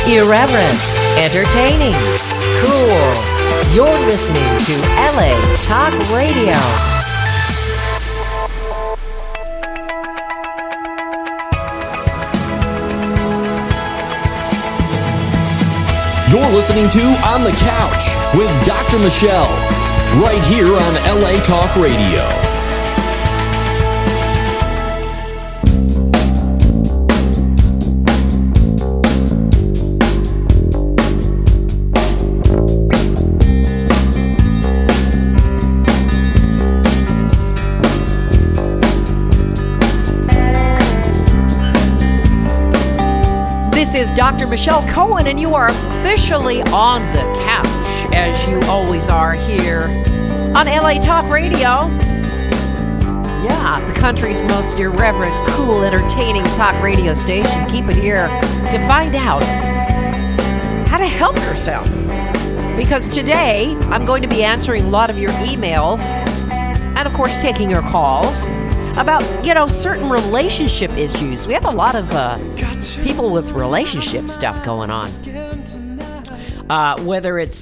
Irreverent, entertaining, cool. You're listening to LA Talk Radio. You're listening to On the Couch with Dr. Michelle, right here on LA Talk Radio. This is Dr. Michelle Cohen, and you are officially on the couch, as you always are here on LA Talk Radio. Yeah, the country's most irreverent, cool, entertaining talk radio station. Keep it here to find out how to help yourself. Because today, I'm going to be answering a lot of your emails and, of course, taking your calls about, certain relationship issues. We have a lot of people with relationship stuff going on. Whether it's,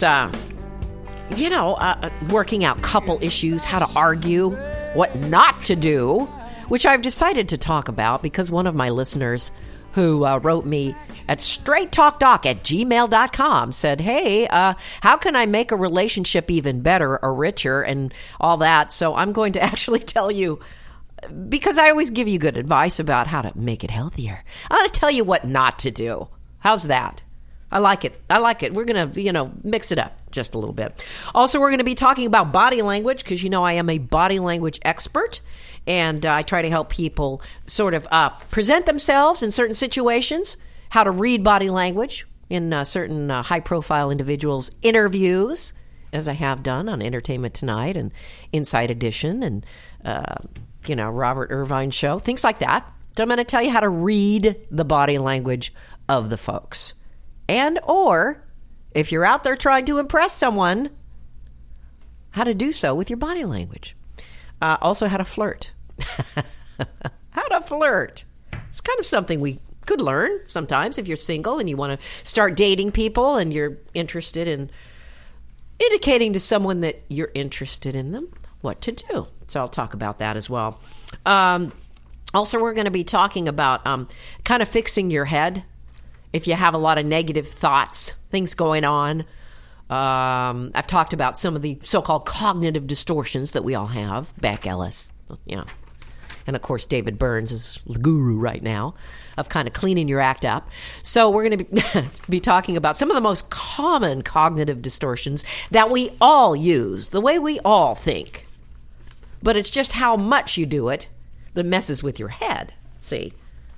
working out couple issues, how to argue, what not to do, which I've decided to talk about because one of my listeners who wrote me at straighttalkdoc@gmail.com said, hey, how can I make a relationship even better or richer and all that? So I'm going to actually tell you, because I always give you good advice about how to make it healthier. I'm going to tell you what not to do. How's that? I like it. We're going to, mix it up just a little bit. Also, we're going to be talking about body language because, I am a body language expert. And I try to help people sort of present themselves in certain situations, how to read body language in certain high-profile individuals' interviews, as I have done on Entertainment Tonight and Inside Edition and Robert Irvine Show, things like that. So I'm going to tell you how to read the body language of the folks. And or, if you're out there trying to impress someone, how to do so with your body language. Also, how to flirt. How to flirt. It's kind of something we could learn sometimes if you're single and you want to start dating people and you're interested in indicating to someone that you're interested in them what to do. So I'll talk about that as well. Also, we're going to be talking about kind of fixing your head if you have a lot of negative thoughts, things going on. I've talked about some of the so-called cognitive distortions that we all have. Beck Ellis, and of course David Burns is the guru right now of kind of cleaning your act up. So we're going to be talking about some of the most common cognitive distortions that we all use, the way we all think. But it's just how much you do it that messes with your head. See,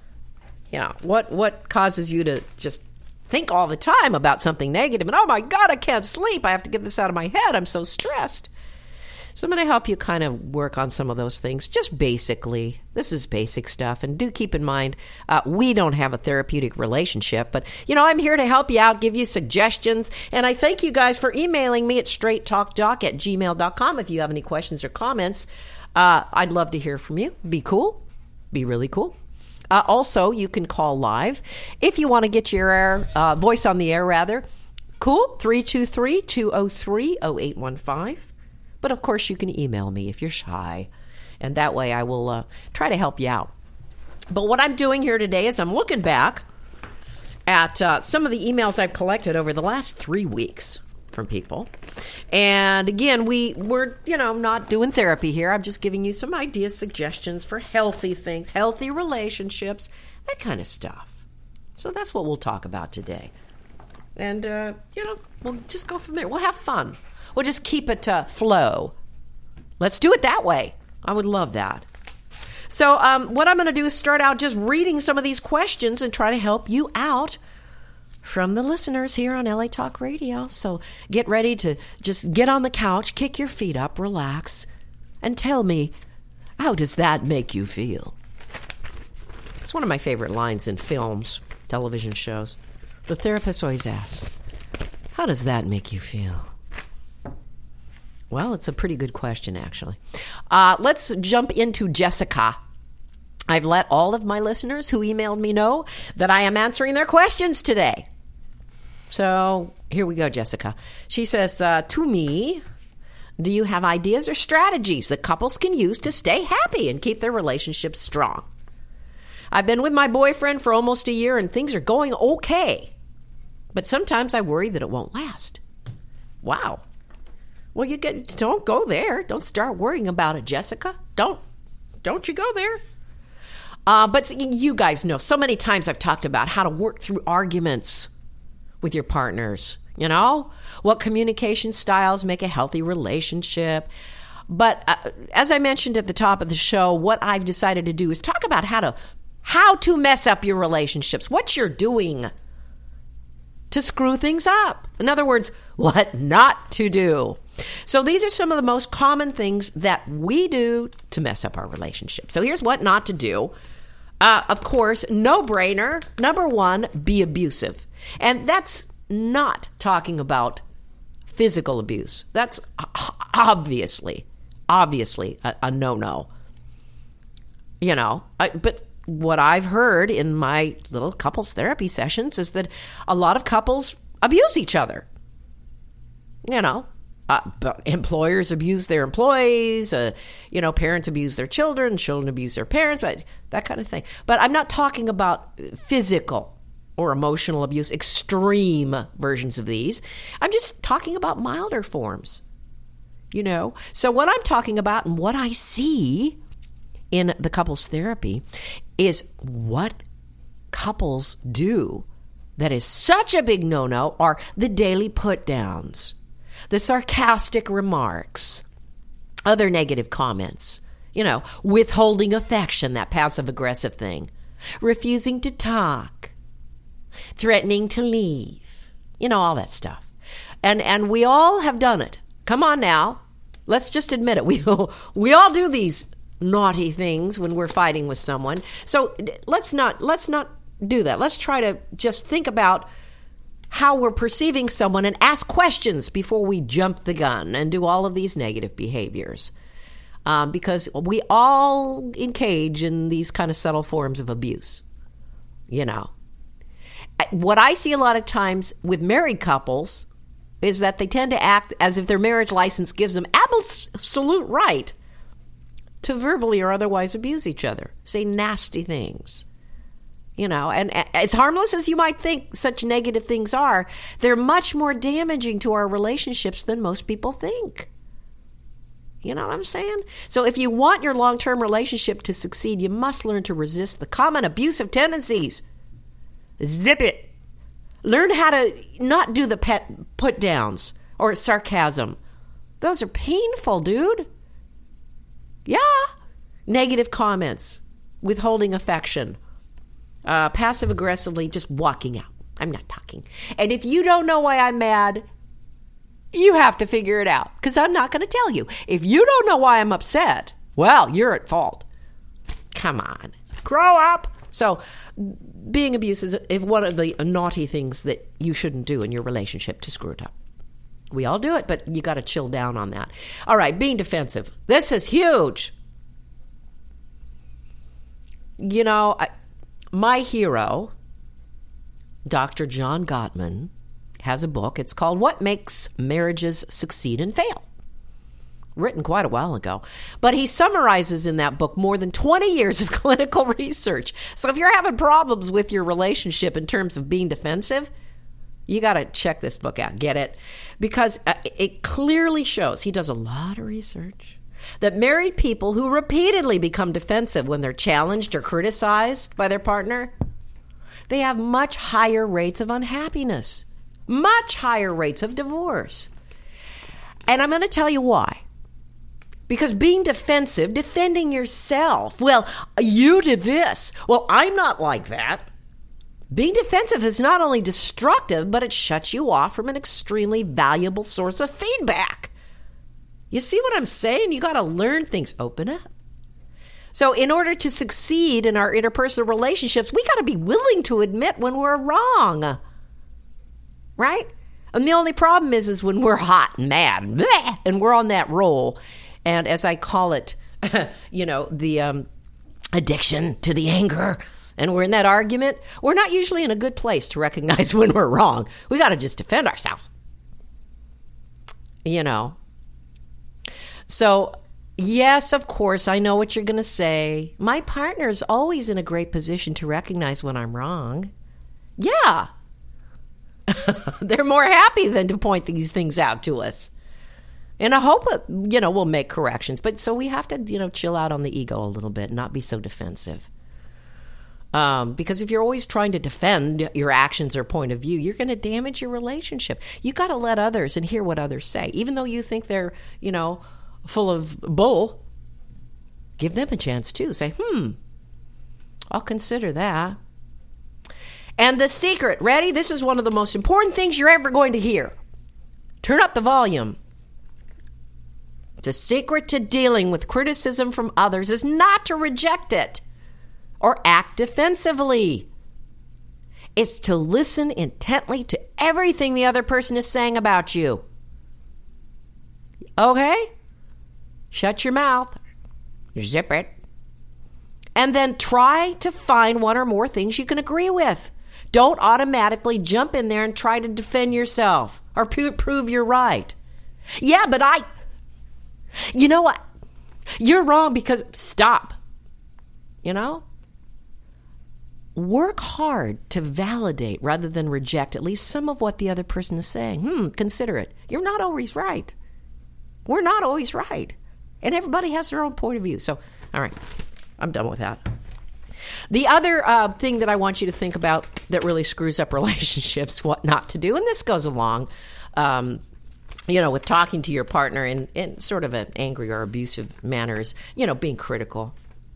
what causes you to just think all the time about something negative and, oh my God, I can't sleep. I have to get this out of my head. I'm so stressed. So I'm going to help you kind of work on some of those things. Just basically, this is basic stuff. And do keep in mind, we don't have a therapeutic relationship. But, I'm here to help you out, give you suggestions. And I thank you guys for emailing me at straighttalkdoc@gmail.com if you have any questions or comments. I'd love to hear from you. Be cool. Be really cool. Also, you can call live if you want to get your voice on the air, rather. Cool. 323-203-0815. But, of course, you can email me if you're shy. And that way I will try to help you out. But what I'm doing here today is I'm looking back at some of the emails I've collected over the last 3 weeks from people. And, again, we're not doing therapy here. I'm just giving you some ideas, suggestions for healthy things, healthy relationships, that kind of stuff. So that's what we'll talk about today. And, we'll just go from there. We'll have fun. We'll just keep it flow. Let's do it that way. I would love that. So what I'm going to do is start out just reading some of these questions and try to help you out from the listeners here on LA Talk Radio. So get ready to just get on the couch, kick your feet up, relax, and tell me, how does that make you feel? It's one of my favorite lines in films, television shows. The therapist always asks, how does that make you feel? Well, it's a pretty good question, actually. Let's jump into Jessica. I've let all of my listeners who emailed me know that I am answering their questions today. So here we go, Jessica. She says, to me, do you have ideas or strategies that couples can use to stay happy and keep their relationships strong? I've been with my boyfriend for almost a year and things are going okay. But sometimes I worry that it won't last. Wow. Well, don't go there. Don't start worrying about it, Jessica. Don't you go there. But you guys know, so many times I've talked about how to work through arguments with your partners. You know, what communication styles make a healthy relationship. But as I mentioned at the top of the show, what I've decided to do is talk about how to mess up your relationships, what you're doing to screw things up. In other words, what not to do. So these are some of the most common things that we do to mess up our relationship. So here's what not to do. Of course, no brainer. Number one, be abusive. And that's not talking about physical abuse. That's obviously a no-no. You know, but what I've heard in my little couples therapy sessions is that a lot of couples abuse each other. You know, but employers abuse their employees, parents abuse their children abuse their parents, but that kind of thing. But I'm not talking about physical or emotional abuse, extreme versions of these. I'm just talking about milder forms, you know. So what I'm talking about and what I see in the couples therapy is what couples do that is such a big no-no are the daily put-downs, the sarcastic remarks, other negative comments, you know, withholding affection, that passive-aggressive thing, refusing to talk, threatening to leave, you know, all that stuff. And we all have done it. Come on now. Let's just admit it. We all do these naughty things when we're fighting with someone. So let's not do that. Let's try to just think about how we're perceiving someone and ask questions before we jump the gun and do all of these negative behaviors. Because we all engage in these kind of subtle forms of abuse, you know. What I see a lot of times with married couples is that they tend to act as if their marriage license gives them absolute right to verbally or otherwise abuse each other, say nasty things. You know, and as harmless as you might think such negative things are, they're much more damaging to our relationships than most people think. You know what I'm saying? So if you want your long-term relationship to succeed, you must learn to resist the common abusive tendencies. Zip it. Learn how to not do the put-downs or sarcasm. Those are painful, dude. Yeah. Negative comments, withholding affection, passive-aggressively just walking out. I'm not talking. And if you don't know why I'm mad, you have to figure it out, because I'm not going to tell you. If you don't know why I'm upset, well, you're at fault. Come on. Grow up. So being abusive is one of the naughty things that you shouldn't do in your relationship to screw it up. We all do it, but you got to chill down on that. All right, being defensive. This is huge. You know, my hero, Dr. John Gottman, has a book. It's called What Makes Marriages Succeed and Fail. Written quite a while ago. But he summarizes in that book more than 20 years of clinical research. So if you're having problems with your relationship in terms of being defensive, you got to check this book out. Get it? Because it clearly shows, he does a lot of research, that married people who repeatedly become defensive when they're challenged or criticized by their partner, they have much higher rates of unhappiness, much higher rates of divorce. And I'm going to tell you why. Because being defensive, defending yourself, well, you did this. Well, I'm not like that. Being defensive is not only destructive, but it shuts you off from an extremely valuable source of feedback. You see what I'm saying? You got to learn things. Open up. So in order to succeed in our interpersonal relationships, we got to be willing to admit when we're wrong. Right? And the only problem is when we're hot and mad and we're on that roll. And as I call it, the addiction to the anger and we're in that argument, we're not usually in a good place to recognize when we're wrong. We got to just defend ourselves. So, yes, of course, I know what you're going to say. My partner's always in a great position to recognize when I'm wrong. Yeah. They're more happy than to point these things out to us. And I hope, we'll make corrections. But so we have to, chill out on the ego a little bit and not be so defensive. Because if you're always trying to defend your actions or point of view, you're going to damage your relationship. You got to let others and hear what others say. Even though you think they're, full of bull, give them a chance too. Say, I'll consider that. And the secret, ready? This is one of the most important things you're ever going to hear. Turn up the volume. The secret to dealing with criticism from others is not to reject it or act defensively. It's to listen intently to everything the other person is saying about you. Okay? Shut your mouth. Zip it. And then try to find one or more things you can agree with. Don't automatically jump in there and try to defend yourself or prove you're right. Yeah, but you know what? You're wrong because, stop. Work hard to validate rather than reject at least some of what the other person is saying. Consider it. You're not always right. We're not always right. And everybody has their own point of view. So, all right, I'm done with that. The other thing that I want you to think about that really screws up relationships, what not to do, and this goes along, with talking to your partner in sort of an angry or abusive manner is, being critical.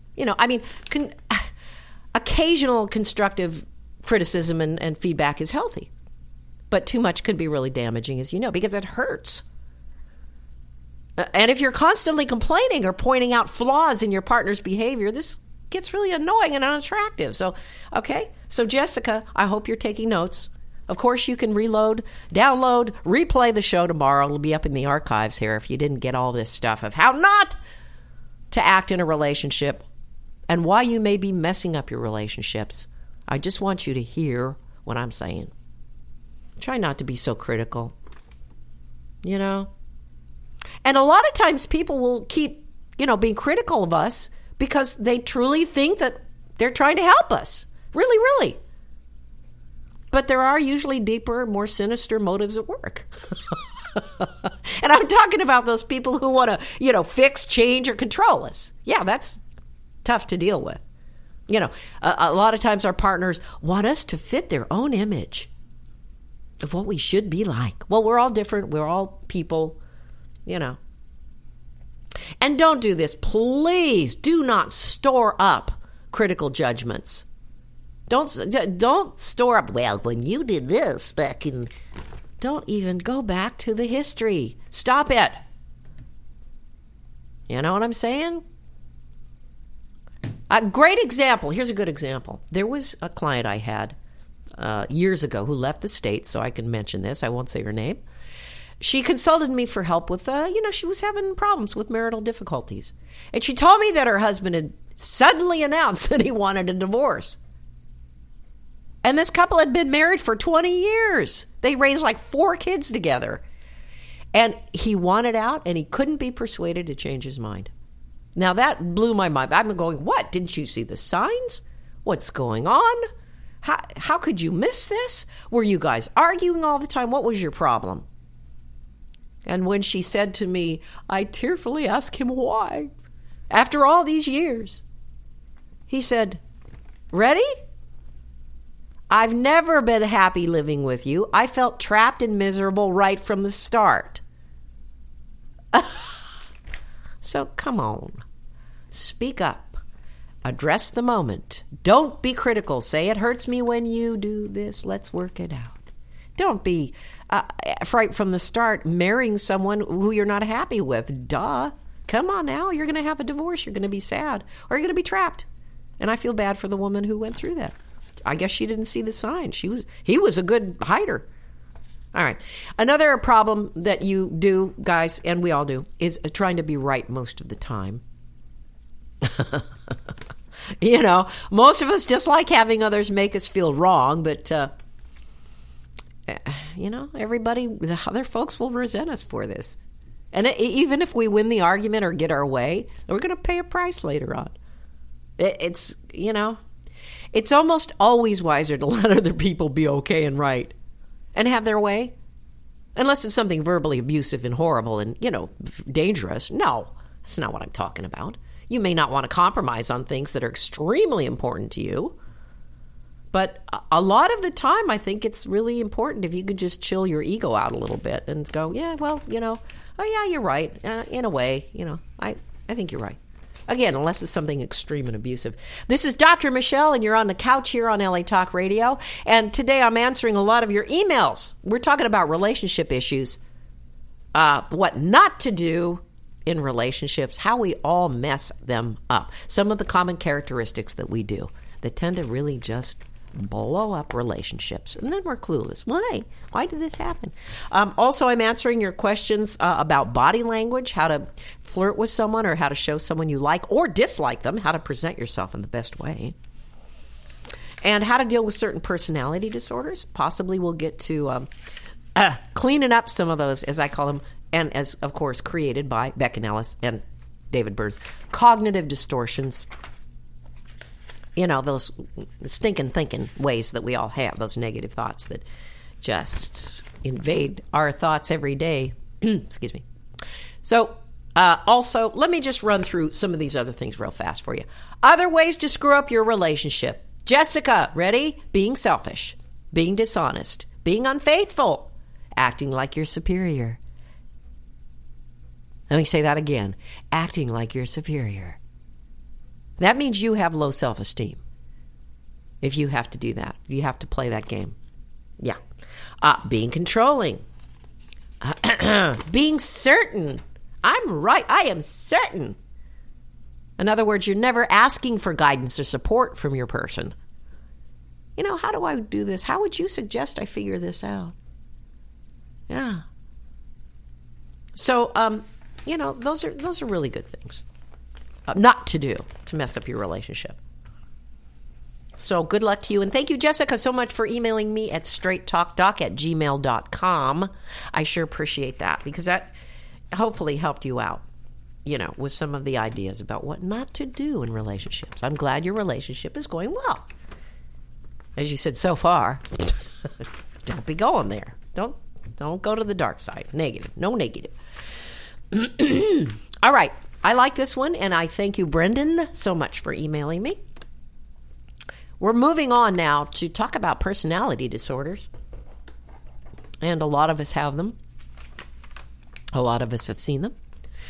Occasional constructive criticism and feedback is healthy, but too much could be really damaging, as you know, because it hurts. And if you're constantly complaining or pointing out flaws in your partner's behavior, this gets really annoying and unattractive. So, okay. So, Jessica, I hope you're taking notes. Of course, you can reload, download, replay the show tomorrow. It'll be up in the archives here if you didn't get all this stuff of how not to act in a relationship and why you may be messing up your relationships. I just want you to hear what I'm saying. Try not to be so critical. And a lot of times people will keep, being critical of us because they truly think that they're trying to help us. Really, really. But there are usually deeper, more sinister motives at work. And I'm talking about those people who want to, fix, change, or control us. Yeah, that's tough to deal with. A lot of times our partners want us to fit their own image of what we should be like. Well, we're all different. We're all people, And don't do this. Please do not store up critical judgments. Don't store up, well, when you did this back in... Don't even go back to the history. Stop it. You know what I'm saying? A great example. Here's a good example. There was a client I had years ago who left the state, so I can mention this. I won't say her name. She consulted me for help with, she was having problems with marital difficulties. And she told me that her husband had suddenly announced that he wanted a divorce. And this couple had been married for 20 years. They raised like 4 kids together. And he wanted out, and he couldn't be persuaded to change his mind. Now, that blew my mind. I've been going, what? Didn't you see the signs? What's going on? How could you miss this? Were you guys arguing all the time? What was your problem? And when she said to me, I tearfully asked him why. After all these years, he said, ready? I've never been happy living with you. I felt trapped and miserable right from the start. So come on. Speak up. Address the moment. Don't be critical. Say it hurts me when you do this. Let's work it out. Don't be right from the start marrying someone who you're not happy with. Duh. Come on now. You're going to have a divorce. You're going to be sad. Or you're going to be trapped. And I feel bad for the woman who went through that. I guess she didn't see the signs. He was a good hider. All right. Another problem that you do, guys, and we all do, is trying to be right most of the time. Most of us dislike having others make us feel wrong, but, everybody, the other folks will resent us for this. And even if we win the argument or get our way, we're going to pay a price later on. It's almost always wiser to let other people be okay and right and have their way. Unless it's something verbally abusive and horrible and, dangerous. No, that's not what I'm talking about. You may not want to compromise on things that are extremely important to you. But a lot of the time, I think it's really important if you could just chill your ego out a little bit and go, yeah, well, oh, yeah, you're right. In a way, I think you're right. Again, unless it's something extreme and abusive. This is Dr. Michelle, and you're on the couch here on LA Talk Radio. And today I'm answering a lot of your emails. We're talking about relationship issues, what not to do in relationships, how we all mess them up. Some of the common characteristics that we do that tend to really just blow up relationships. And then we're clueless. Why? Why did this happen? Also, I'm answering your questions about body language, how to flirt with someone or how to show someone you like or dislike them, how to present yourself in the best way, and how to deal with certain personality disorders. Possibly we'll get to cleaning up some of those, as I call them, and as, of course, created by Beck and Ellis and David Burns, cognitive distortions. Those stinking thinking ways that we all have, those negative thoughts that just invade our thoughts every day. Excuse me. So, also, let me just run through some of these other things real fast for you. Other ways to screw up your relationship. Jessica, ready? Being selfish, being dishonest, being unfaithful, acting like you're superior. Let me say that again. Acting like you're superior. That means you have low self-esteem. If you have to do that, you have to play that game. Yeah. Being controlling. Being certain. I'm right. I am certain. In other words, you're never asking for guidance or support from your person. How do I do this? How would you suggest I figure this out? Yeah. So, those are really good things. Not to do to mess up your relationship. So good luck to you. And thank you, Jessica, so much for emailing me at straighttalkdoc@gmail.com. I sure appreciate that because that hopefully helped you out, with some of the ideas about what not to do in relationships. I'm glad your relationship is going well. As you said so far, don't be going there. Don't go to the dark side. Negative. No negative. All right. I like this one, and I thank you, Brendan, so much for emailing me. We're moving on now to talk about personality disorders. And a lot of us have them. A lot of us have seen them.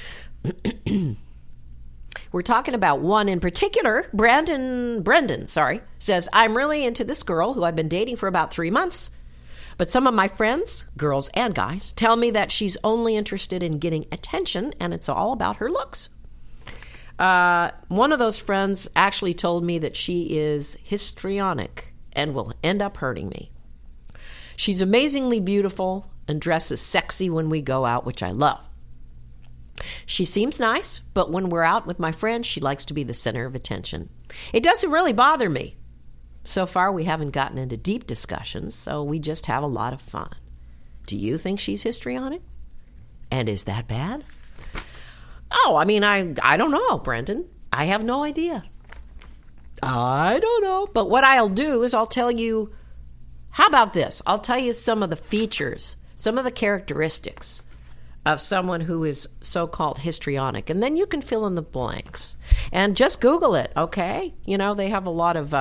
We're talking about one in particular. Brendan, says, I'm really into this girl who I've been dating for about 3 months. But some of my friends, girls and guys, tell me that she's only interested in getting attention and it's all about her looks. One of those friends actually told me that she is histrionic and will end up hurting me. She's amazingly beautiful and dresses sexy when we go out, which I love. She seems nice, but when we're out with my friends, she likes to be the center of attention. It doesn't really bother me. So far, we haven't gotten into deep discussions, so we just have a lot of fun. Do you think she's histrionic? And is that bad? Oh, I don't know, Brendan. I have no idea. I don't know. But what I'll do is I'll tell you, how about this? I'll tell you some of the features, some of the characteristics of someone who is so-called histrionic, and then you can fill in the blanks. And just Google it, okay? They have a lot of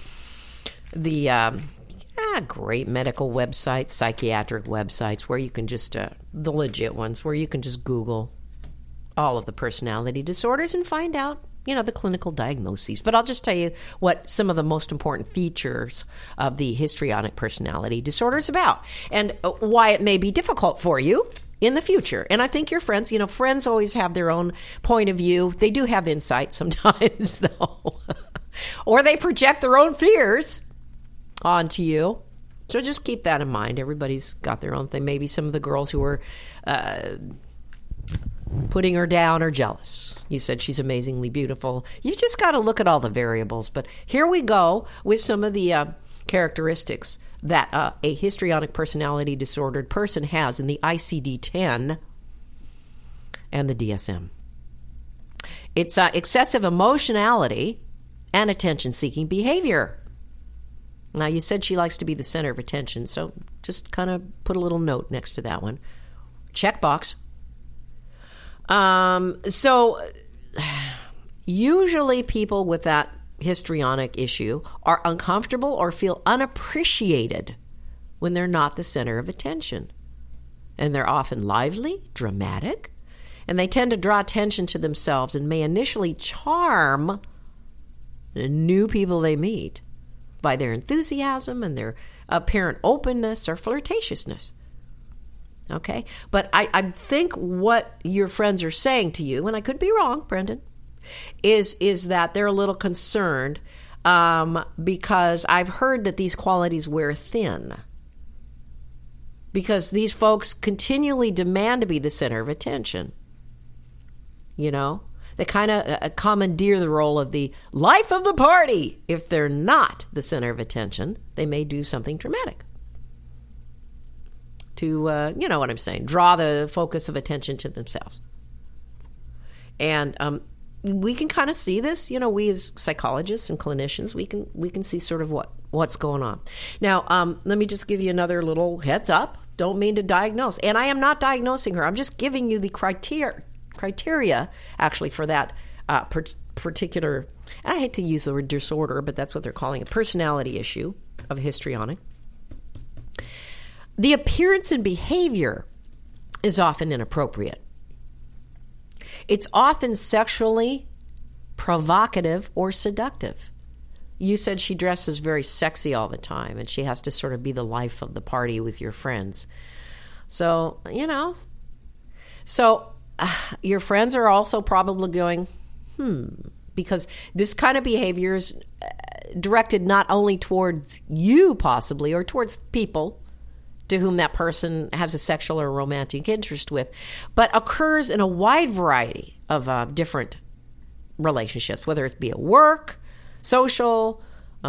great medical websites, psychiatric websites, where you can just, the legit ones, where you can just Google all of the personality disorders and find out, the clinical diagnoses. But I'll just tell you what some of the most important features of the histrionic personality disorder is about and why it may be difficult for you in the future. And I think your friends, friends always have their own point of view. They do have insight sometimes, though. Or they project their own fears onto you. So just keep that in mind. Everybody's got their own thing. Maybe some of the girls who are putting her down, or jealous. You said she's amazingly beautiful. You just got to look at all the variables. But here we go with some of the characteristics that a histrionic personality disordered person has in the ICD-10 and the DSM. It's excessive emotionality and attention-seeking behavior. Now, you said she likes to be the center of attention, so just kind of put a little note next to that one. Checkbox. So usually people with that histrionic issue are uncomfortable or feel unappreciated when they're not the center of attention. And they're often lively, dramatic, and they tend to draw attention to themselves and may initially charm the new people they meet by their enthusiasm and their apparent openness or flirtatiousness. Okay? But I think what your friends are saying to you, and I could be wrong, Brendan, is that they're a little concerned because I've heard that these qualities wear thin. Because these folks continually demand to be the center of attention. You know? They kind of commandeer the role of the life of the party. If they're not the center of attention, they may do something dramatic to, you know what I'm saying, draw the focus of attention to themselves. And we can kind of see this, you know, we as psychologists and clinicians, we can see sort of what's going on. Now, let me just give you another little heads up. Don't mean to diagnose. And I am not diagnosing her. I'm just giving you the criteria actually for that particular, I hate to use the word disorder, but that's what they're calling a personality issue of histrionic. The appearance and behavior is often inappropriate. It's often sexually provocative or seductive. You said she dresses very sexy all the time and she has to sort of be the life of the party with your friends. So, you know, your friends are also probably going, because this kind of behavior is directed not only towards you possibly or towards people to whom that person has a sexual or romantic interest with, but occurs in a wide variety of different relationships, whether it be at work, social,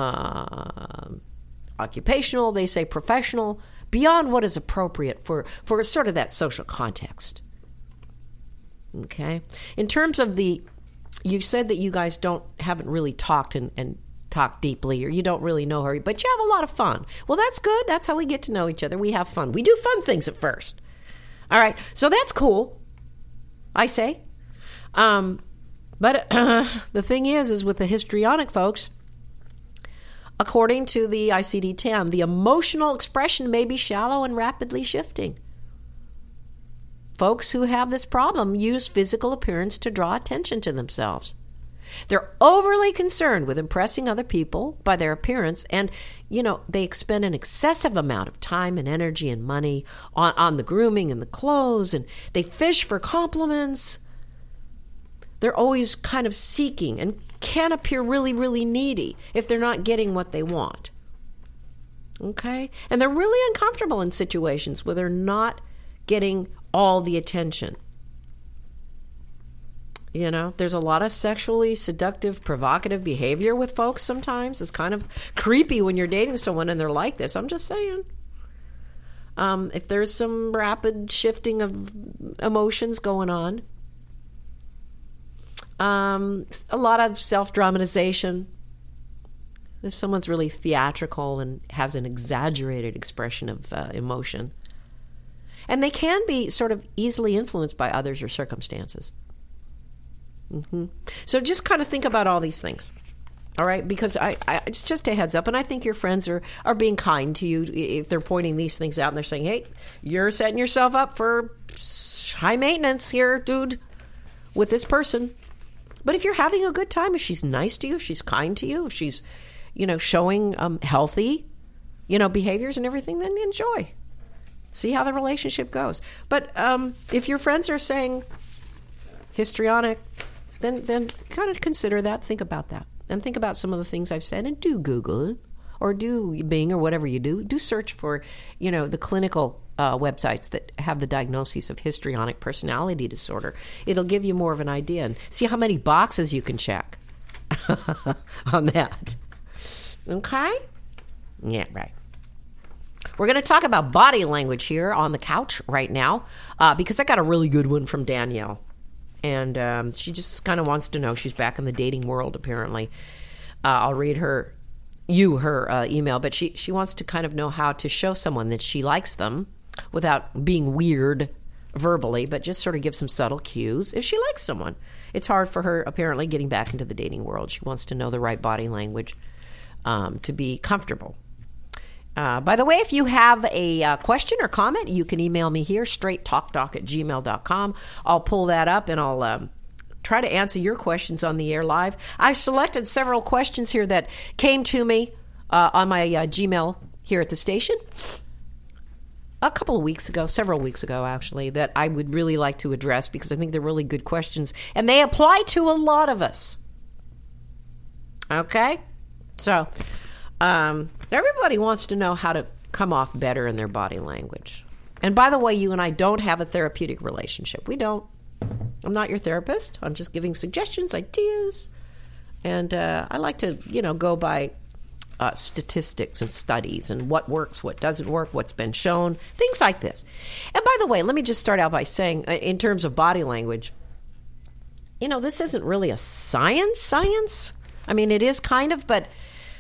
occupational, they say professional, beyond what is appropriate for sort of that social context. Okay? In terms of you said that you guys haven't really talked and talked deeply, or you don't really know her, but you have a lot of fun. Well, that's good. That's how we get to know each other. We have fun. We do fun things at first. All right. So that's cool, I say. But the thing is with the histrionic folks, according to the ICD-10, the emotional expression may be shallow and rapidly shifting. Folks who have this problem use physical appearance to draw attention to themselves. They're overly concerned with impressing other people by their appearance, and, you know, they expend an excessive amount of time and energy and money on the grooming and the clothes, and they fish for compliments. They're always kind of seeking and can appear really, really needy if they're not getting what they want. Okay? And they're really uncomfortable in situations where they're not getting all the attention. You know, there's a lot of sexually seductive, provocative behavior with folks sometimes. It's kind of creepy when you're dating someone and they're like this. I'm just saying. If there's some rapid shifting of emotions going on. A lot of self-dramatization. If someone's really theatrical and has an exaggerated expression of emotion. And they can be sort of easily influenced by others or circumstances. So just kind of think about all these things, all right? Because it's just a heads up, and I think your friends are being kind to you if they're pointing these things out and they're saying, hey, you're setting yourself up for high maintenance here, dude, with this person. But if you're having a good time, if she's nice to you, if she's kind to you, if she's, you know, showing healthy, you know, behaviors and everything, then enjoy. See how the relationship goes. But if your friends are saying histrionic, then kind of consider that, think about that, and think about some of the things I've said, and do Google or do Bing or whatever you do. Do search for, you know, the clinical websites that have the diagnosis of histrionic personality disorder. It'll give you more of an idea and see how many boxes you can check on that. Okay? Yeah, right. We're going to talk about body language here on the couch right now because I got a really good one from Danielle. And she just kind of wants to know. She's back in the dating world, apparently. I'll read her email, but she wants to kind of know how to show someone that she likes them without being weird verbally, but just sort of give some subtle cues if she likes someone. It's hard for her, apparently, getting back into the dating world. She wants to know the right body language to be comfortable. By the way, if you have a question or comment, you can email me here, straighttalkdoc@gmail.com. I'll pull that up and I'll try to answer your questions on the air live. I've selected several questions here that came to me on my Gmail here at the station several weeks ago, actually, that I would really like to address because I think they're really good questions and they apply to a lot of us. Okay? So, everybody wants to know how to come off better in their body language. And by the way, you and I don't have a therapeutic relationship. We don't. I'm not your therapist. I'm just giving suggestions, ideas. And I like to, go by statistics and studies and what works, what doesn't work, what's been shown, things like this. And by the way, let me just start out by saying, in terms of body language, this isn't really a science. I mean, it is kind of, but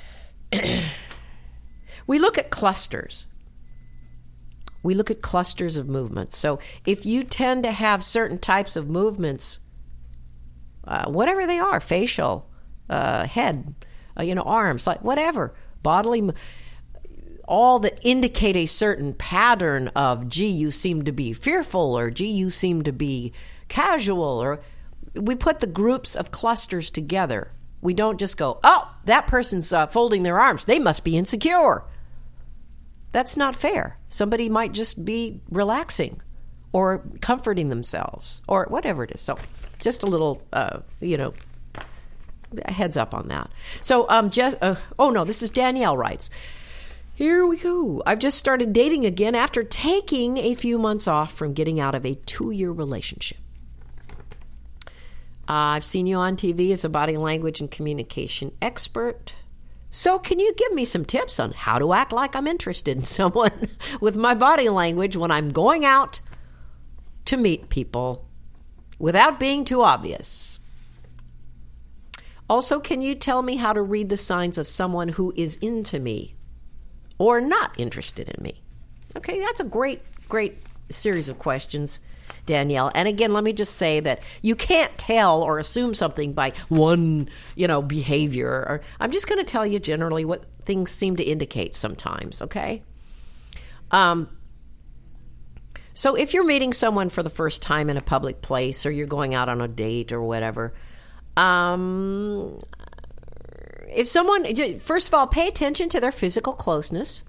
we look at clusters. We look at clusters of movements. So if you tend to have certain types of movements, whatever they are, facial, head, arms, like whatever, bodily, all that indicate a certain pattern of, gee, you seem to be fearful, or gee, you seem to be casual, or we put the groups of clusters together. We don't just go, oh, that person's folding their arms. They must be insecure. That's not fair. Somebody might just be relaxing or comforting themselves or whatever it is. So just a little, heads up on that. So, this is Danielle writes, here we go. I've just started dating again after taking a few months off from getting out of a 2-year relationship. I've seen you on TV as a body language and communication expert. So can you give me some tips on how to act like I'm interested in someone with my body language when I'm going out to meet people without being too obvious? Also, can you tell me how to read the signs of someone who is into me or not interested in me? Okay, that's a great series of questions, Danielle. And again, let me just say that you can't tell or assume something by one, behavior. Or I'm just going to tell you generally what things seem to indicate sometimes, okay? So if you're meeting someone for the first time in a public place or you're going out on a date or whatever, if someone, first of all, pay attention to their physical closeness.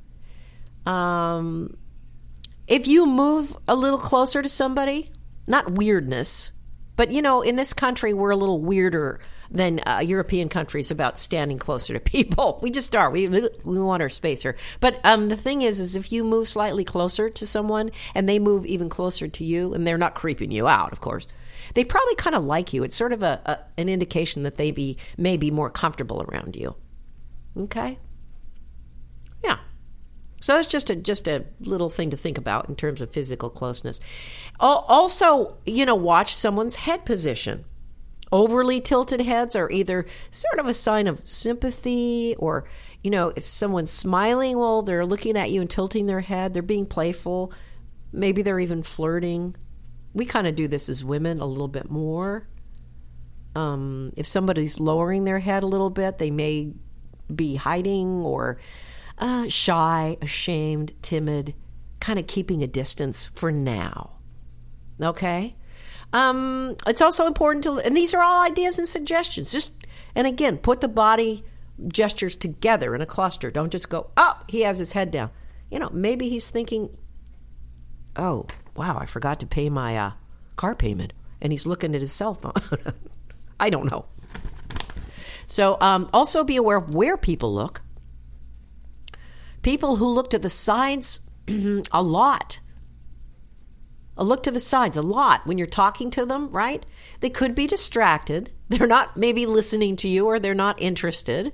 If you move a little closer to somebody, not weirdness, but, in this country, we're a little weirder than European countries about standing closer to people. We just are. We want our space here. But the thing is if you move slightly closer to someone and they move even closer to you, and they're not creeping you out, of course, they probably kind of like you. It's sort of an indication that they may be more comfortable around you. Okay? Yeah. So that's just a little thing to think about in terms of physical closeness. Also, watch someone's head position. Overly tilted heads are either sort of a sign of sympathy or, if someone's smiling while they're looking at you and tilting their head, they're being playful. Maybe they're even flirting. We kind of do this as women a little bit more. If somebody's lowering their head a little bit, they may be hiding or shy, ashamed, timid, kind of keeping a distance for now. Okay? It's also important and these are all ideas and suggestions. And again, put the body gestures together in a cluster. Don't just go, oh, he has his head down. Maybe he's thinking, oh, wow, I forgot to pay my car payment. And he's looking at his cell phone. I don't know. So also be aware of where people look. People who look to the sides a lot. A look to the sides a lot when you're talking to them, right? They could be distracted. They're not maybe listening to you, or they're not interested.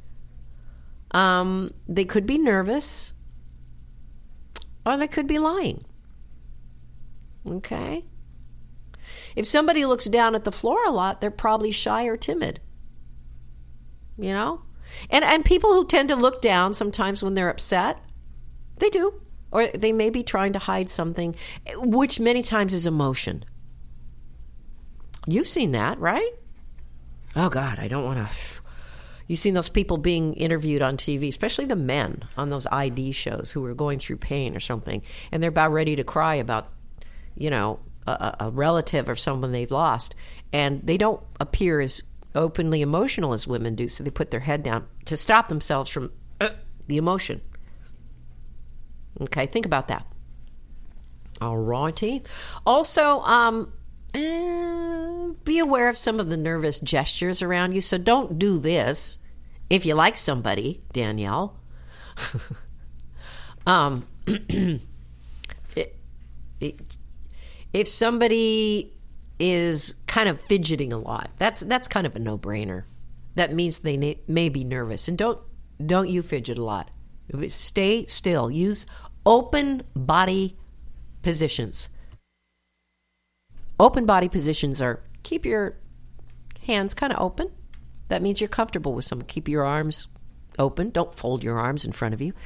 They could be nervous, or they could be lying. Okay? If somebody looks down at the floor a lot, they're probably shy or timid. You know? And people who tend to look down sometimes when they're upset, they do. Or they may be trying to hide something, which many times is emotion. You've seen that, right? Oh, God, I don't want to... You've seen those people being interviewed on TV, especially the men on those ID shows who are going through pain or something, and they're about ready to cry about, you know, a relative or someone they've lost, and they don't appear as openly emotional as women do, so they put their head down to stop themselves from the emotion. Okay, think about that. All righty. Also, be aware of some of the nervous gestures around you. So don't do this if you like somebody, Danielle. If somebody is kind of fidgeting a lot, that's kind of a no-brainer. That means they may be nervous, and don't you fidget a lot. Stay still. Use open body positions. Open body positions are keep your hands kind of open. That means you're comfortable with someone. Keep your arms open. Don't fold your arms in front of you.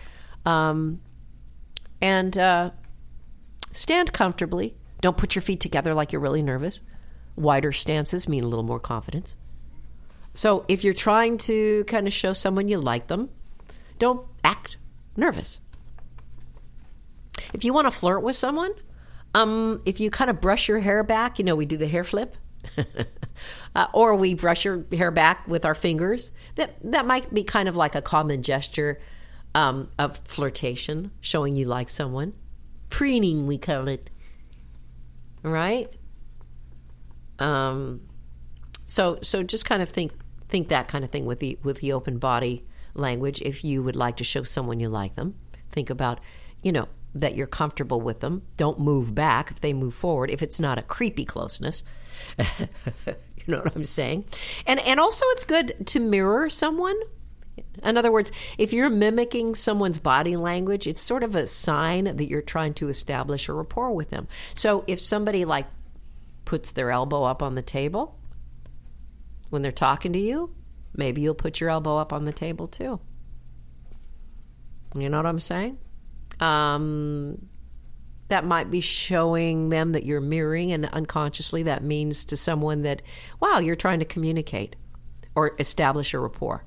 And stand comfortably. Don't put your feet together like you're really nervous. Wider stances mean a little more confidence. So if you're trying to kind of show someone you like them, don't act nervous. If you want to flirt with someone, if you kind of brush your hair back, you know, we do the hair flip, or we brush your hair back with our fingers, that might be kind of like a common gesture of flirtation, showing you like someone. Preening, we call it. Right? So just kind of think that kind of thing with the open body language. If you would like to show someone you like them, think about, you know, that you're comfortable with them. Don't move back if they move forward, if it's not a creepy closeness. You know what I'm saying? And also it's good to mirror someone. In other words, if you're mimicking someone's body language, it's sort of a sign that you're trying to establish a rapport with them. So if somebody like puts their elbow up on the table when they're talking to you, maybe you'll put your elbow up on the table too. You know what I'm saying? That might be showing them that you're mirroring, and unconsciously that means to someone that, wow, you're trying to communicate or establish a rapport.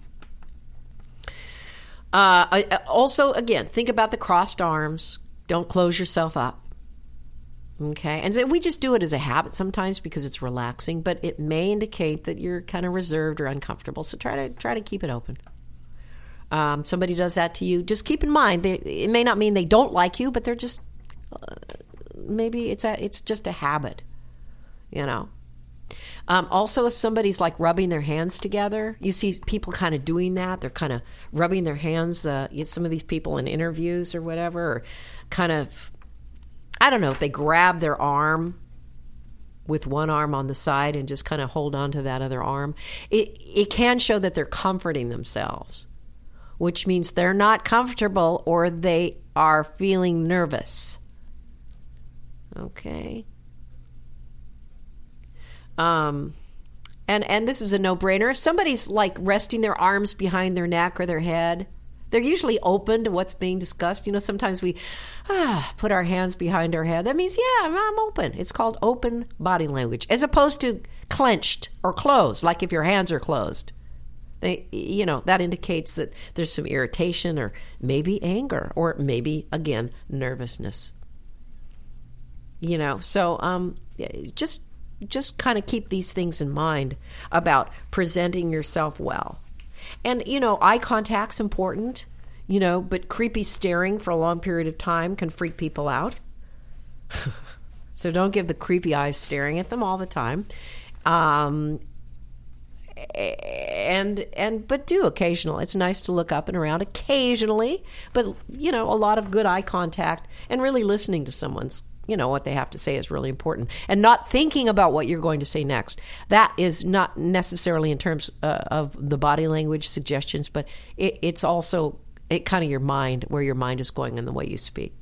Also, again, think about the crossed arms. Don't close yourself up. Okay? And so we just do it as a habit sometimes because it's relaxing, but it may indicate that you're kind of reserved or uncomfortable. So try to keep it open. Somebody does that to you, just keep in mind, it may not mean they don't like you, but they're just, maybe it's just a habit, you know. Also, if somebody's like rubbing their hands together, you see people kind of doing that. They're kind of rubbing their hands. Some of these people in interviews or whatever, or kind of, I don't know, if they grab their arm with one arm on the side and just kind of hold on to that other arm, it can show that they're comforting themselves, which means they're not comfortable or they are feeling nervous. Okay. And this is a no-brainer. If somebody's like resting their arms behind their neck or their head, they're usually open to what's being discussed. You know, sometimes we put our hands behind our head. That means, yeah, I'm open. It's called open body language, as opposed to clenched or closed, like if your hands are closed. That indicates that there's some irritation or maybe anger or maybe, again, nervousness. You know, so just kind of keep these things in mind about presenting yourself well. And, you know, eye contact's important, you know, but creepy staring for a long period of time can freak people out. So don't give the creepy eyes staring at them all the time. And but do occasionally. It's nice to look up and around occasionally, but a lot of good eye contact and really listening to someone's, what they have to say is really important, and not thinking about what you're going to say next. That is not necessarily in terms of the body language suggestions, but it's also kind of your mind, where your mind is going and the way you speak.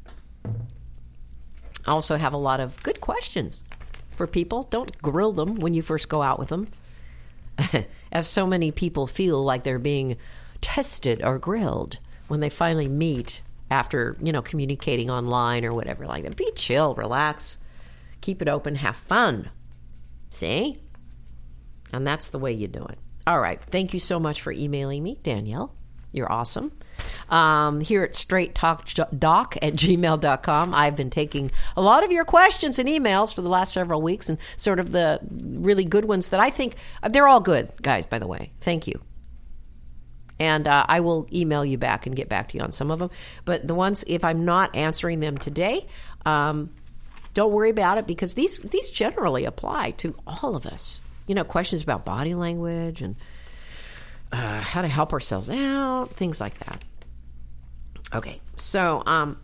I also have a lot of good questions for people. Don't grill them when you first go out with them, as so many people feel like they're being tested or grilled when they finally meet after, communicating online or whatever like that. Be chill, relax, keep it open, have fun. See? And that's the way you do it. All right. Thank you so much for emailing me, Danielle. You're awesome. Here at straighttalkdoc@gmail.com, I've been taking a lot of your questions and emails for the last several weeks, and sort of the really good ones that I think, they're all good, guys, by the way. Thank you. And I will email you back and get back to you on some of them. But the ones, if I'm not answering them today, don't worry about it, because these generally apply to all of us. Questions about body language and how to help ourselves out, things like that. Okay, so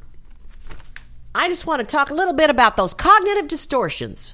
I just want to talk a little bit about those cognitive distortions.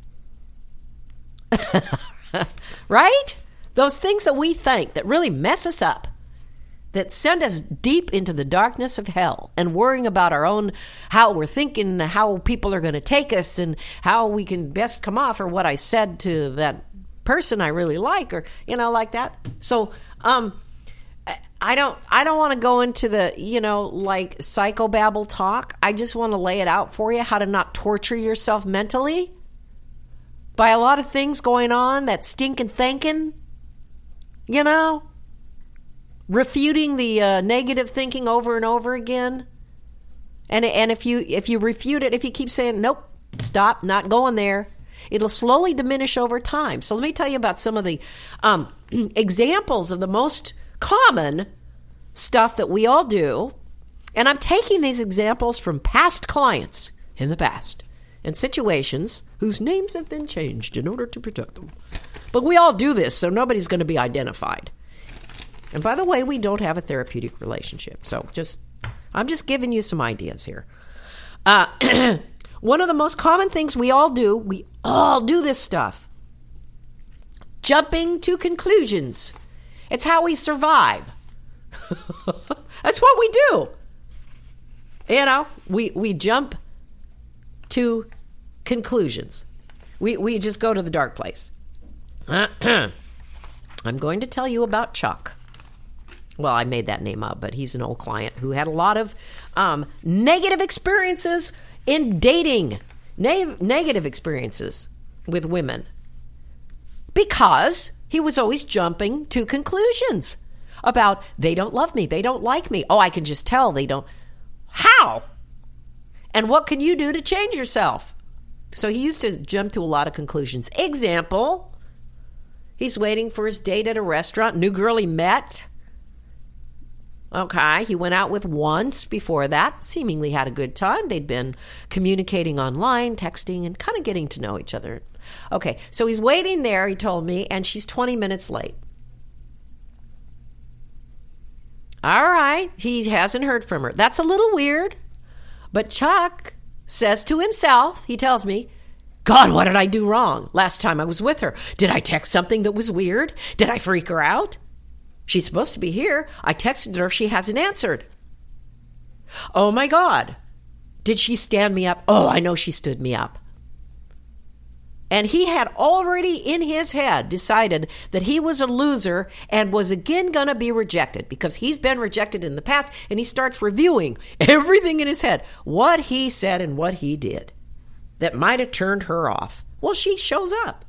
Right? Those things that we think that really mess us up, that send us deep into the darkness of hell, and worrying about our own, how we're thinking, how people are going to take us, and how we can best come off, or what I said to that person I really like, or like that. So I don't want to go into the like psychobabble talk. I just want to lay it out for you, how to not torture yourself mentally by a lot of things going on, that stinking thinking, refuting the negative thinking over and over again. And if you refute it, if you keep saying nope, stop, not going there, it'll slowly diminish over time. So let me tell you about some of the examples of the most common stuff that we all do. And I'm taking these examples from past clients in the past, and situations whose names have been changed in order to protect them. But we all do this, so nobody's going to be identified. And by the way, we don't have a therapeutic relationship. So I'm just giving you some ideas here. One of the most common things we all do this stuff. Jumping to conclusions. It's how we survive. That's what we do. We jump to conclusions. We just go to the dark place. I'm going to tell you about Chuck. Well, I made that name up, but he's an old client who had a lot of negative experiences in dating, negative experiences with women, because he was always jumping to conclusions about, they don't love me, they don't like me. Oh, I can just tell they don't. How? And what can you do to change yourself? So he used to jump to a lot of conclusions. Example, he's waiting for his date at a restaurant, new girl he met. Okay, he went out with once before that, seemingly had a good time. They'd been communicating online, texting, and kind of getting to know each other. Okay, so he's waiting there, he told me, and she's 20 minutes late. All right, he hasn't heard from her. That's a little weird, but Chuck says to himself, he tells me, God, what did I do wrong last time I was with her? Did I text something that was weird? Did I freak her out? She's supposed to be here. I texted her. She hasn't answered. Oh, my God. Did she stand me up? Oh, I know she stood me up. And he had already in his head decided that he was a loser and was again going to be rejected, because he's been rejected in the past, and he starts reviewing everything in his head, what he said and what he did that might have turned her off. Well, she shows up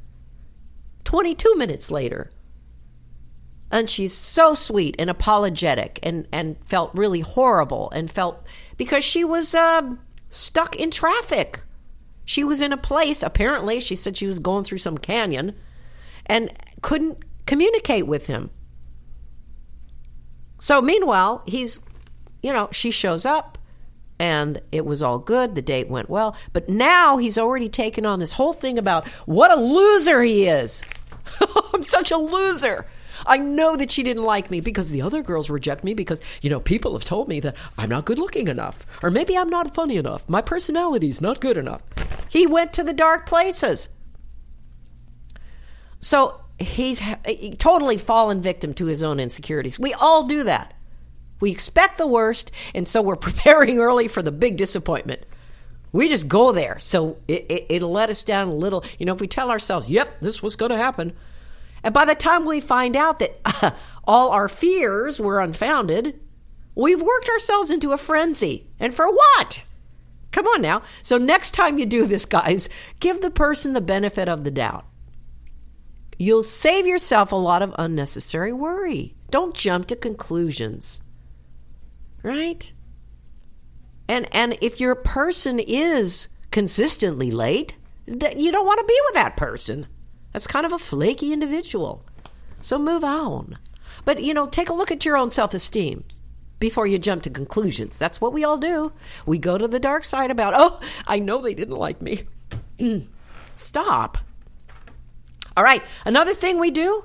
22 minutes later. And she's so sweet and apologetic, and felt really horrible, and felt, because she was stuck in traffic. She was in a place, apparently, she said she was going through some canyon, and couldn't communicate with him. So meanwhile, she shows up, and it was all good. The date went well. But now he's already taken on this whole thing about what a loser he is. I'm such a loser. I know that she didn't like me because the other girls reject me because, people have told me that I'm not good looking enough. Or maybe I'm not funny enough. My personality's not good enough. He went to the dark places. So he's totally fallen victim to his own insecurities. We all do that. We expect the worst, and so we're preparing early for the big disappointment. We just go there, so it'll let us down a little. If we tell ourselves, yep, this was going to happen. And by the time we find out that all our fears were unfounded, we've worked ourselves into a frenzy. And for what? Come on now. So next time you do this, guys, give the person the benefit of the doubt. You'll save yourself a lot of unnecessary worry. Don't jump to conclusions. Right? And if your person is consistently late, you don't want to be with that person. That's kind of a flaky individual. So move on. But, take a look at your own self-esteem before you jump to conclusions. That's what we all do. We go to the dark side about, I know they didn't like me. Stop. All right. Another thing we do,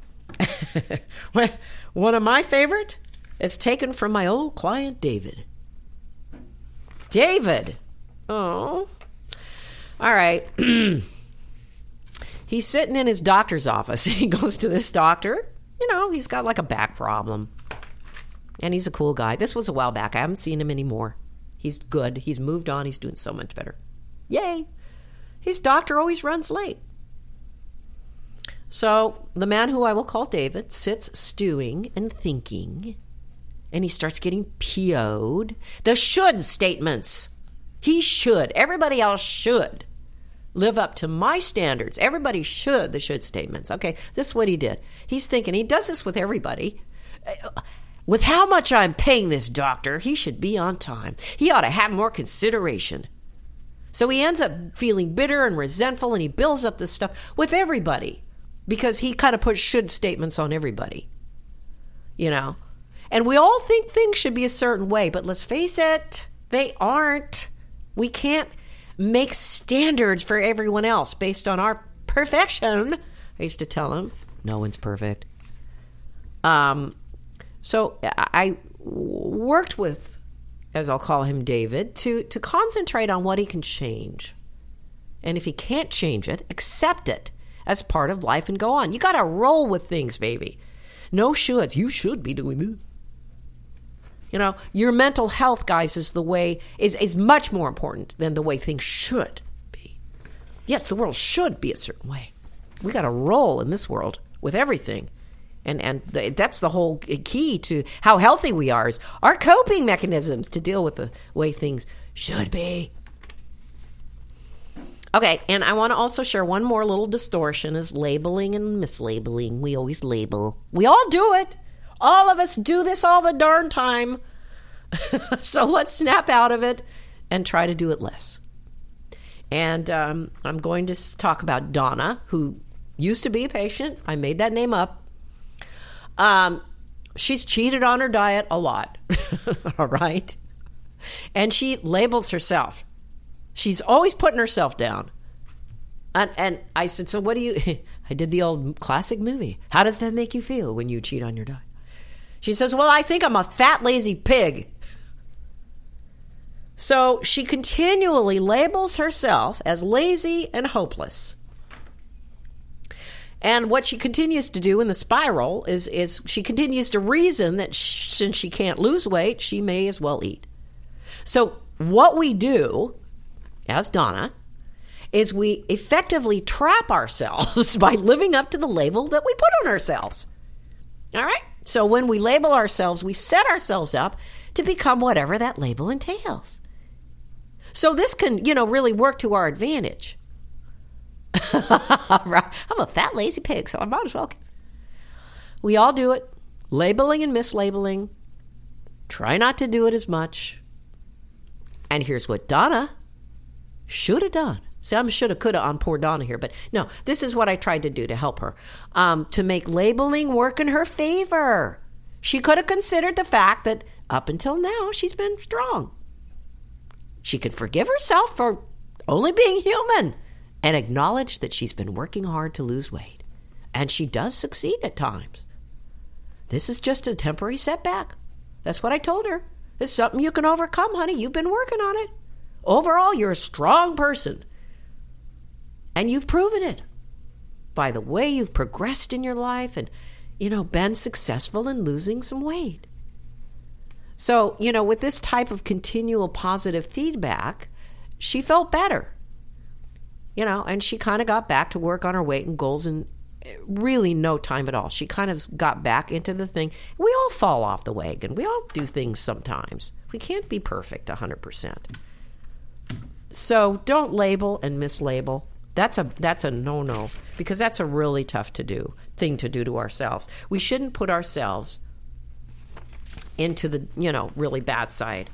one of my favorite, is taken from my old client, David. David. Oh. All right. He's sitting in his doctor's office. He goes to this doctor. He's got like a back problem. And he's a cool guy. This was a while back. I haven't seen him anymore. He's good. He's moved on. He's doing so much better. Yay. His doctor always runs late. So the man who I will call David sits stewing and thinking. And he starts getting PO'd. The should statements. He should. Everybody else should live up to my standards. Everybody should. The should statements. Okay, this is what he did. He's thinking, he does this with everybody. With how much I'm paying this doctor, he should be on time. He ought to have more consideration. So he ends up feeling bitter and resentful, and he builds up this stuff with everybody because he kind of puts should statements on everybody. And we all think things should be a certain way, but let's face it, they aren't. We can't make standards for everyone else based on our perfection. I used to tell him, no one's perfect. So I worked with, as I'll call him, David, to concentrate on what he can change. And if he can't change it, accept it as part of life and go on. You got to roll with things, baby. No shoulds. You should be doing this. Your mental health, guys, is much more important than the way things should be. Yes, the world should be a certain way. We got to roll in this world with everything. And that's the whole key to how healthy we are, is our coping mechanisms to deal with the way things should be. Okay, and I want to also share one more little distortion is labeling and mislabeling. We always label. We all do it. All of us do this all the darn time. So let's snap out of it and try to do it less. And I'm going to talk about Donna, who used to be a patient. I made that name up. She's cheated on her diet a lot. All right. And she labels herself. She's always putting herself down. And I said, so what do you... I did the old classic movie. How does that make you feel when you cheat on your diet? She says, well, I think I'm a fat, lazy pig. So she continually labels herself as lazy and hopeless. And what she continues to do in the spiral is she continues to reason that since she can't lose weight, she may as well eat. So what we do, as Donna, is we effectively trap ourselves by living up to the label that we put on ourselves. All right? So when we label ourselves, we set ourselves up to become whatever that label entails. So this can, really work to our advantage. I'm a fat, lazy pig, so I might as well. We all do it. Labeling and mislabeling. Try not to do it as much. And here's what Donna should have done. See, I'm shoulda, coulda on poor Donna here, but no, this is what I tried to do to help her. To make labeling work in her favor. She could have considered the fact that up until now, she's been strong. She could forgive herself for only being human and acknowledge that she's been working hard to lose weight. And she does succeed at times. This is just a temporary setback. That's what I told her. It's something you can overcome, honey. You've been working on it. Overall, you're a strong person. And you've proven it by the way you've progressed in your life and, been successful in losing some weight. So, with this type of continual positive feedback, she felt better. And she kind of got back to work on her weight and goals in really no time at all. She kind of got back into the thing. We all fall off the wagon. We all do things sometimes. We can't be perfect 100%. So don't label and mislabel. That's a no-no, because that's a really tough thing to do to ourselves. We shouldn't put ourselves into the, really bad side.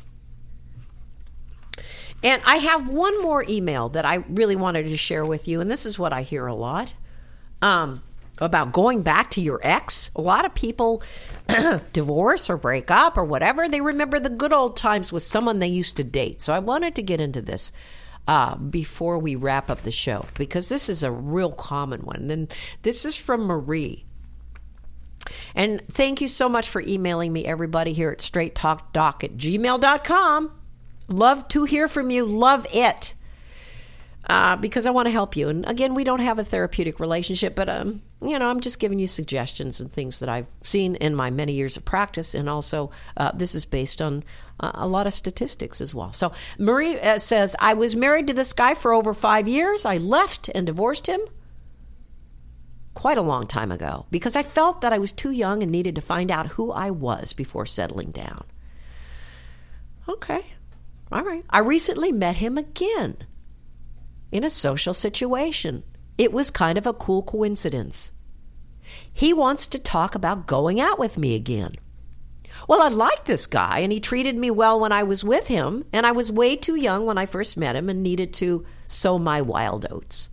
And I have one more email that I really wanted to share with you, and this is what I hear a lot about going back to your ex. A lot of people divorce or break up or whatever. They remember the good old times with someone they used to date. So I wanted to get into this before we wrap up the show, because this is a real common one. And this is from Marie. And thank you so much for emailing me, everybody, here at straighttalkdoc@gmail.com. Love to hear from you. Love it. Because I want to help you. And again, we don't have a therapeutic relationship, but, I'm just giving you suggestions and things that I've seen in my many years of practice. And also, this is based on a lot of statistics as well. So Marie says, I was married to this guy for over 5 years. I left and divorced him quite a long time ago because I felt that I was too young and needed to find out who I was before settling down. Okay. All right. I recently met him again in a social situation. It was kind of a cool coincidence. He wants to talk about going out with me again. Well, I liked this guy, and he treated me well when I was with him, and I was way too young when I first met him and needed to sow my wild oats.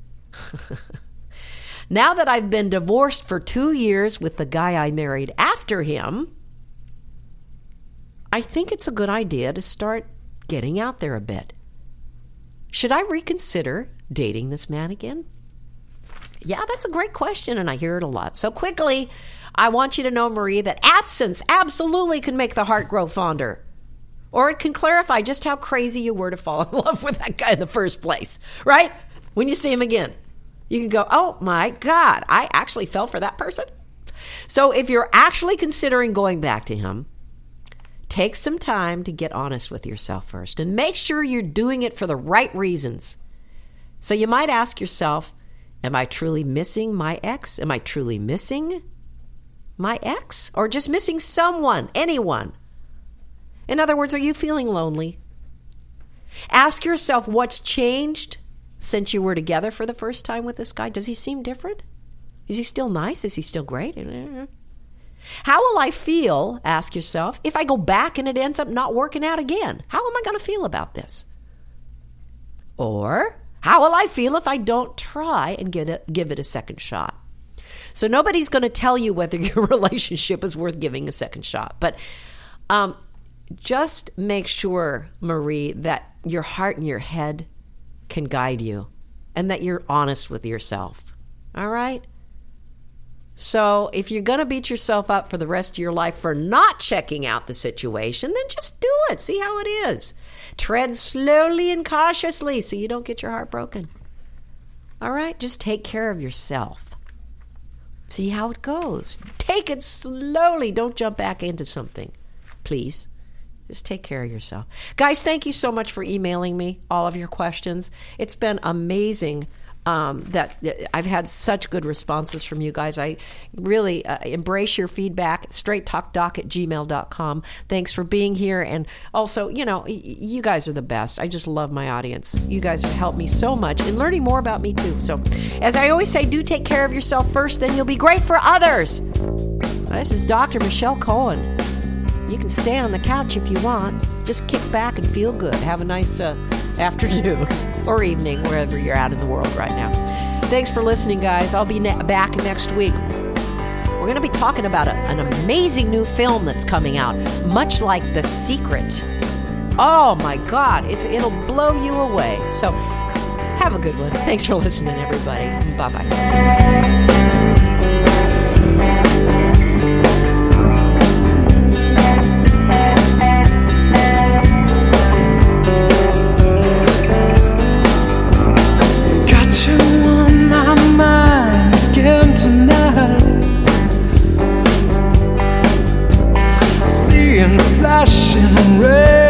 Now that I've been divorced for 2 years with the guy I married after him, I think it's a good idea to start getting out there a bit. Should I reconsider dating this man again? Yeah, that's a great question, and I hear it a lot. So quickly, I want you to know, Marie, that absence absolutely can make the heart grow fonder. Or it can clarify just how crazy you were to fall in love with that guy in the first place, right? When you see him again, you can go, oh my God, I actually fell for that person. So if you're actually considering going back to him, take some time to get honest with yourself first and make sure you're doing it for the right reasons. So you might ask yourself, am I truly missing my ex? Am I truly missing my ex? Or just missing someone, anyone? In other words, are you feeling lonely? Ask yourself what's changed since you were together for the first time with this guy. Does he seem different? Is he still nice? Is he still great? How will I feel, ask yourself, if I go back and it ends up not working out again? How am I going to feel about this? Or how will I feel if I don't try and give it a second shot? So nobody's going to tell you whether your relationship is worth giving a second shot. But just make sure, Marie, that your heart and your head can guide you and that you're honest with yourself. All right? So if you're going to beat yourself up for the rest of your life for not checking out the situation, then just do it. See how it is. Tread slowly and cautiously so you don't get your heart broken. All right? Just take care of yourself. See how it goes. Take it slowly. Don't jump back into something. Please. Just take care of yourself. Guys, thank you so much for emailing me all of your questions. It's been amazing that I've had such good responses from you guys. I really embrace your feedback. straighttalkdoc@gmail.com. Thanks for being here. And also, you guys are the best. I just love my audience. You guys have helped me so much in learning more about me too. So as I always say, do take care of yourself first, then you'll be great for others. This is Dr. Michelle Cohen. You can stay on the couch if you want. Just kick back and feel good. Have a nice afternoon or evening, wherever you're at in the world right now. Thanks for listening, guys. I'll be back next week. We're going to be talking about an amazing new film that's coming out, much like The Secret. Oh, my God. It'll blow you away. So have a good one. Thanks for listening, everybody. Bye-bye. in flashing red.